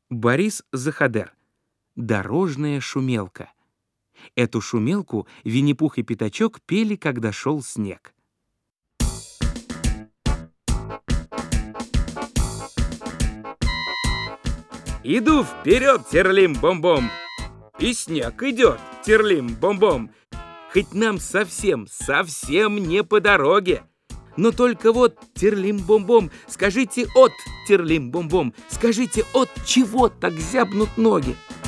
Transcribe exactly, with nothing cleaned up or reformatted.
Борис Заходер. Дорожная шумелка. Эту шумелку Винни-Пух и Пятачок пели, когда шел снег. Иду вперед, терлим-бом-бом, и снег идет, терлим-бом-бом. Хоть нам совсем, совсем не по дороге, но только вот, терлим-бом-бом, скажите от, терлим-бом-бом, скажите от чего так зябнут ноги?